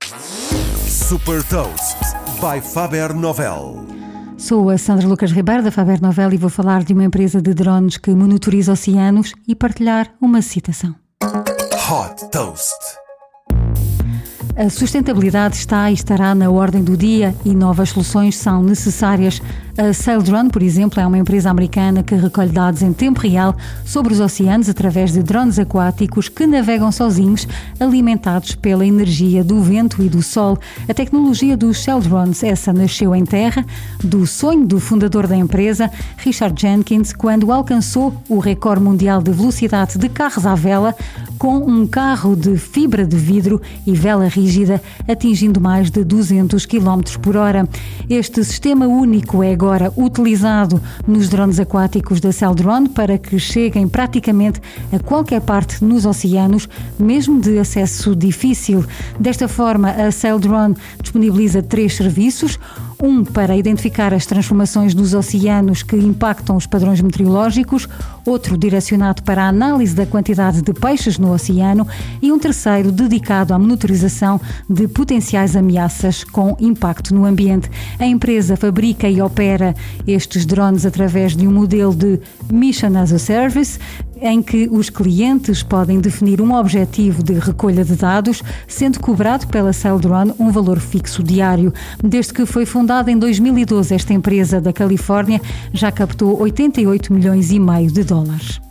Super Toast by Faber Novel. Sou a Sandra Lucas Ribeiro da Faber Novel e vou falar de uma empresa de drones que monitoriza oceanos e partilhar uma citação. Hot Toast. A sustentabilidade está e estará na ordem do dia e novas soluções são necessárias. A Saildrone, por exemplo, é uma empresa americana que recolhe dados em tempo real sobre os oceanos através de drones aquáticos que navegam sozinhos, alimentados pela energia do vento e do sol. A tecnologia dos Saildrones, essa nasceu em terra, do sonho do fundador da empresa, Richard Jenkins, quando alcançou o recorde mundial de velocidade de carros à vela com um carro de fibra de vidro e vela rígida, atingindo mais de 200 km por hora. Este sistema único é agora utilizado nos drones aquáticos da Saildrone para que cheguem praticamente a qualquer parte nos oceanos, mesmo de acesso difícil. Desta forma, a Saildrone disponibiliza 3 serviços: um para identificar as transformações nos oceanos que impactam os padrões meteorológicos, outro direcionado para a análise da quantidade de peixes no oceano e um terceiro dedicado à monitorização de potenciais ameaças com impacto no ambiente. A empresa fabrica e opera estes drones através de um modelo de Mission as a Service, em que os clientes podem definir um objetivo de recolha de dados, sendo cobrado pela Saildrone um valor fixo diário. Desde que foi fundada em 2012, esta empresa da Califórnia já captou 88 milhões e meio de dólares.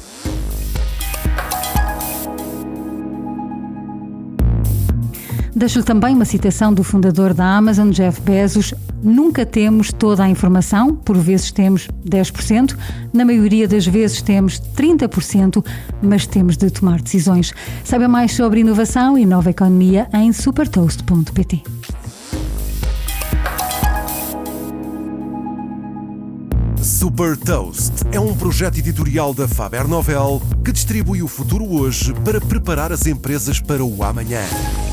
Deixo-lhe também uma citação do fundador da Amazon, Jeff Bezos: nunca temos toda a informação, por vezes temos 10%, na maioria das vezes temos 30%, mas temos de tomar decisões. Saiba mais sobre inovação e nova economia em supertoast.pt. Super Toast é um projeto editorial da Faber Novel que distribui o futuro hoje para preparar as empresas para o amanhã.